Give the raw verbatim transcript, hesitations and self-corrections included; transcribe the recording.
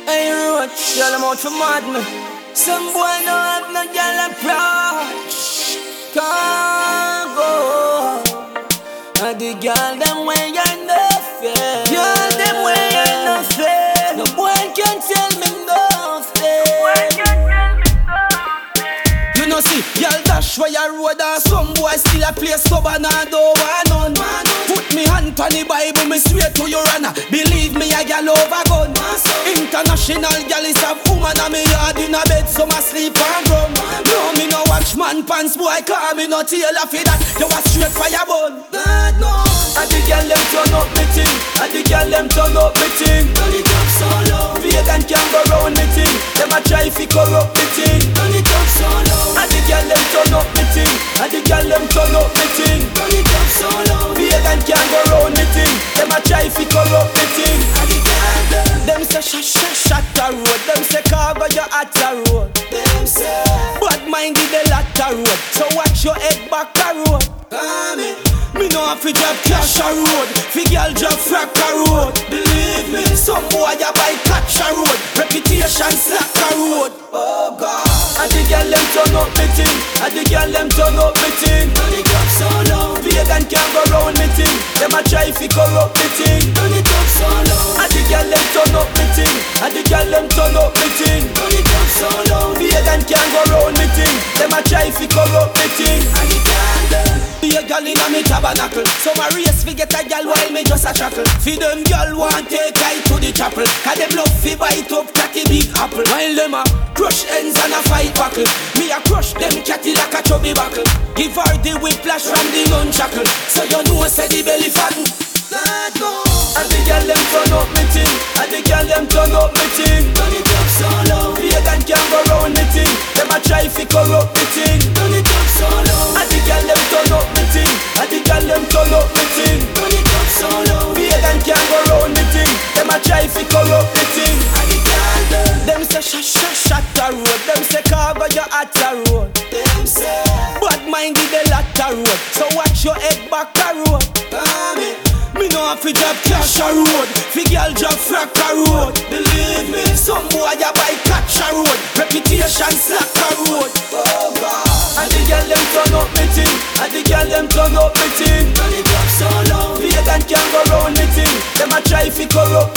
Hey, road, girl, I'm out for mad me. Some boy no have no girl approach. Can't go. And the girl them way you no fair. Girl them way you no fair. No boy can tell me nothing. You know see, girl dash where you road and some boy still a play stubborn and don't want none. Put me hand on the Bible, me swear to your honor. Believe me, a girl over gun. International girl is a woman and me yard in a bed, so my sleep and rum. No, me no watch man pants, boy, call me no tailor for that. You a straight fire bun. God no. And the girl them turn up me ting. And the girl them turn up me ting. Turn it up so low. Vegan can't go round me ting. Them a try fi corrupt me ting. Turn it up so low. And the girl them turn up me ting. And the girl them turn up me ting. Turn it up so low. Vegan can't go round me ting. Them a try fi corrupt me ting. And the girl them. Them say shut shut shut the road. Them say cargo you at the road. Them say bad mind give the lot the road. So watch your head back the road. Amen. Me no have to drop cash a road. Fi girl drop frack a road. Believe me, some boy a buy catch a road. Reputation slack a road. Oh God. And the girl them turn up me ting. And the girl them turn up me ting. Turn it up so low. Vegan can't go round me ting. Them a try fi corrupt me ting. Turn it up so low. And the girl them turn up me ting. And the girl them turn up me ting. Turn it up so low. Vegan can't go round me ting. Them a try fi corrupt me ting. And the girl them. Be a girl inna me tabernacle. Some a race fi get a girl while me just a chuckle. Fi them girl want take I to the chapel. Cause them love fi bite up catty big apple. While them a crush ends and a fight buckle. Me a crush them catty like a chubby buckle. Give her the whiplash from the nunchuckle. So you know say the belly fatten. Let go. And the girl them turn up me ting. And the girl them turn up me ting. Turn it up so low. Vegan can't go round me ting. Them a try fi corrupt me ting. Turn it up so low. And the girl them turn up me ting. And the girl them turn up me ting. Turn it up so low. Vegan can't go round me ting. Them a try fi corrupt me ting. And the girl them. Them say shut shut shut the road. Them say cargo you at the road. Them say bad mind give the lot the road. So watch your head back the road. Amen. Me no have to drop cash a road. Fi girl drop frack a road. Believe me, some boy a buy catch a road. Reputation slack a road. Oh God. And the girl them turn up me ting. And the girl them turn up me ting. Turn it up so low. Vegan can't go round me ting. Them a try fi corrupt